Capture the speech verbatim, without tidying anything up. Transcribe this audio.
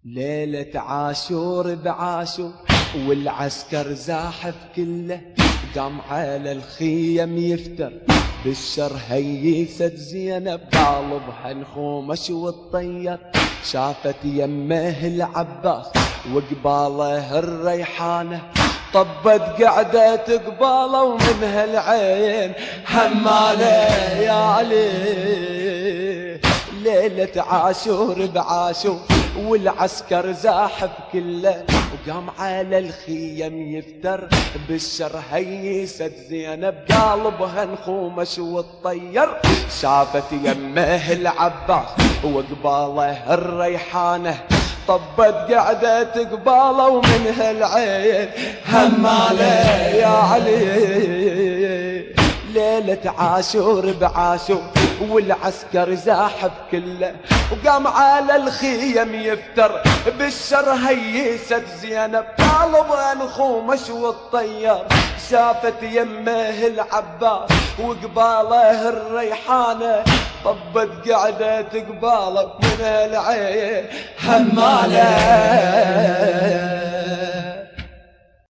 ليلة عاشور بعاشور والعسكر زاحف كله، قام على الخيم يفتر بالشر هيست زينب، طالبها انخومش والطير، شافت يمه العباس وقباله الريحانة، طبت قعدت قباله ومنها العين همالة يا علي. ليلة عاشور بعاشور والعسكر زاحف كله، وقام على الخيم يفتر بالشر هيست زينب، قالبها انخومش والطير، شافت يمه العباس وقباله الريحانة، طبت قعدت قباله ومنها العين همالة يا علي. ليلة عاشور بعاشور والعسكر زاحف كله، وقام على الخيم يفتر بالشر هيست زينب، طالبها انخومش والطير، شافت يمه العباس وقباله الريحانة، طبت قعدت قباله من العين همالة